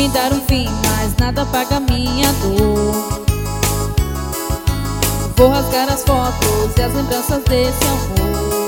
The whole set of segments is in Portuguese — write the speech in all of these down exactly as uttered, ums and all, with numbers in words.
me dar um fim, mas nada paga minha dor. Vou rasgar as fotos e as lembranças desse amor.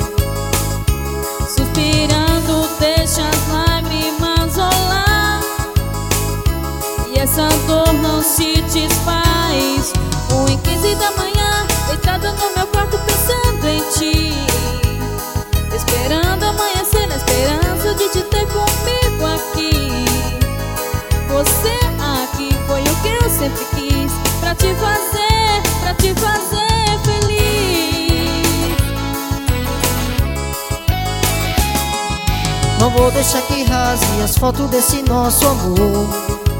Suspirando, deixa as lágrimas rolar, e essa dor não se desfaz. Um em quinze da manhã, deitada no meu quarto pensando em ti, esperando amanhecer na esperança de te ter comigo aqui. Você aqui foi o que eu sempre quis, pra te fazer, pra te fazer feliz. Não vou deixar que rasgue as fotos desse nosso amor.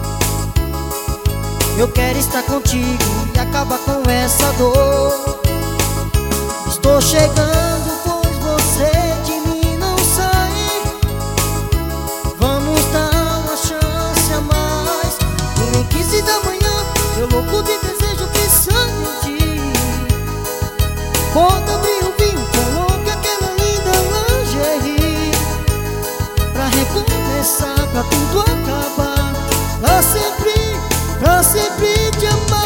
Eu quero estar contigo e acabar com essa dor. Estou chegando, pois você de mim não sai. Vamos dar uma chance a mais. Um em quinze da manhã, eu louco de desejo pensando em ti. Quando abrir o vinho, coloque aquela linda lingerie, pra recomeçar, pra tudo acabar, pra sempre, pra sempre te amar.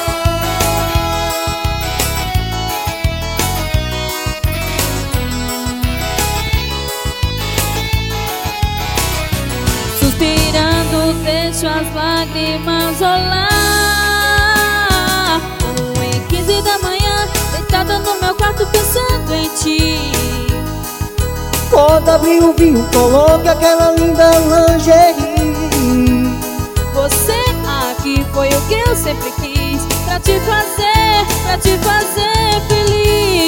Suspirando, deixo as lágrimas rolar. Um em quinze da manhã, deitada no meu quarto pensando em ti. Quando abrir o vinho, coloque aquela linda lingerie. Você aqui foi o que eu sempre quis, pra te fazer, pra te fazer feliz.